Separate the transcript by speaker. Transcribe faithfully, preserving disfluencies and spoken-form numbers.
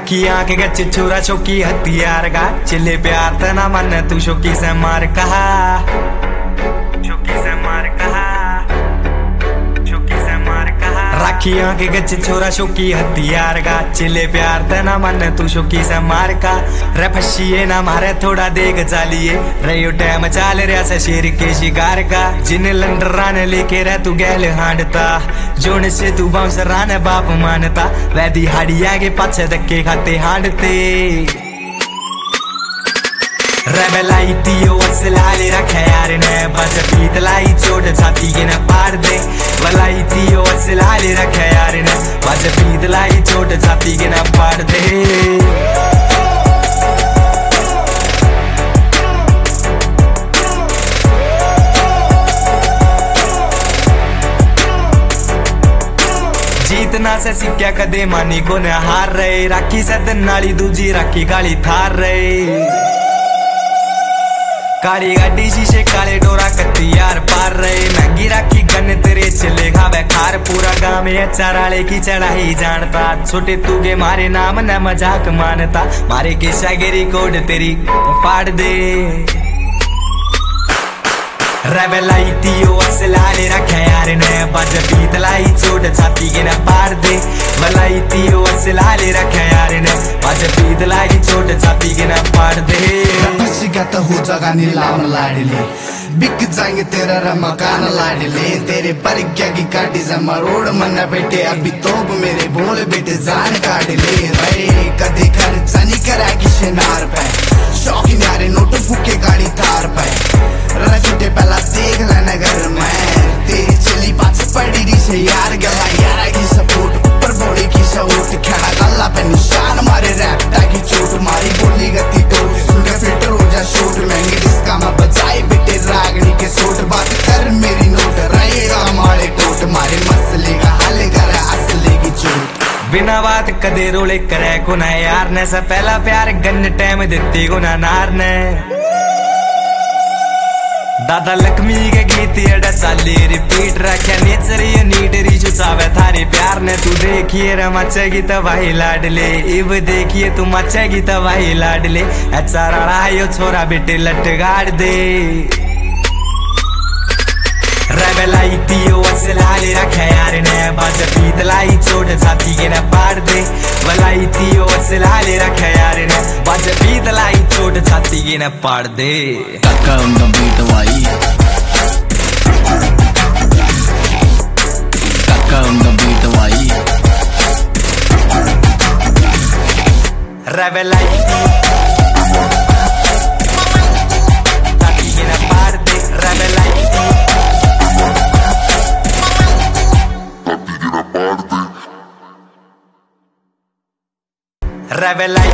Speaker 1: राखी आंख गच छोरा शौकी हथियार का चिल्ले प्यार तना मन तू शौकी से मार कहा शौकी से मार कहा शौकी से मार कहा राखी आंख गच छोरा शौकी हथियार का चिल्ले प्यार तना मन तू शौकी से मार का रे फसिए ना मारे थोड़ा देख चालिए रही टाइम चाल रहा से शेर के शिकार का जिन लंडरान लेके रह तू गैल हांडता जोन से तू बाउंसरान बाप मानता वह दिहाड़िया के पाछे धक्के खाते हांडते रेबलाई तीयो असलाले रखे यार ने बस पीतलाई चोट छाती के न पार दे वलाई तीयो असलाले रखे यार ने बस पीतलाई चोट छाती के न पार दे जीतना से सिक्का कदे मानी को न हार रहे राखी सदन नाली दूजी राखी काली थार रहे काली गाड़ी शीशे काले डोरा कत्ती यार पार रहे महंगी राखी गन तेरे चले खावे खार पूरा गांव में चाराले की चढ़ाई जानता छोटे तू के मारे नाम न मजाक मानता मारे के शागिरी कोड तेरी फाड़ दे रेबलाई तीयो असलाले रखे यार ने बज पीतलाई चोट छाती के न पार दे वलाई तीयो असलाले रखे यार ने बज पीतलाई चोट छाती के न पार दे
Speaker 2: तो हो जगह नीलाम लाडले बिक जाएंगे तेरा रा मकान लाडले तेरे पर क्या की काटी जमा रोड मन बेटे अभी तो मेरे बोल बेटे जान काट ले रे कदे खर्चा नहीं करा किसे नार पे शौकीन यारे नोट फूके गाड़ी तार पे रा छोटे पहला देख लेना घर में तेरी चली पास पड़ी री से यार गला यारा की सपोर्ट ऊपर बॉडी की सपोर्ट खड़ा गला पे निशान मारे रैप की चोट मारी बोली गति तो सुन के फिल्टर हो जा शूट महंगी डिस्का में बचाई बेटे रागड़ी के सोट बात कर मेरी नोट रहेगा हमारे टोट मारे मसले का हल कर असले की चोट
Speaker 1: बिना बात कदे रोले करे को ना यार ने सा पहला प्यार गन टाइम देती को ना नार ने दादा लक्ष्मी के गीत एडा चाले रिपीट रखे नेचर ये नीट रीचू चावे थारे प्यार ने तू देखिए रे मचेगी तबाही लाडले इब देखिए तू मचेगी तबाही लाडले अच्छा रड़ा यो छोरा बेटे लट गाड़ दे रेबलाई तीयो असलाले रखे यार ने बज पीतलाई चोट छाती के न पार दे वलाई तीयो असलाले रखे यार ने बज पीतलाई चोट छाती के न पार दे
Speaker 3: काका उनका बीट वाई काका उनका बीट वाई
Speaker 1: रेबलाई छाती के न पार दे रेबलाई रेबलाई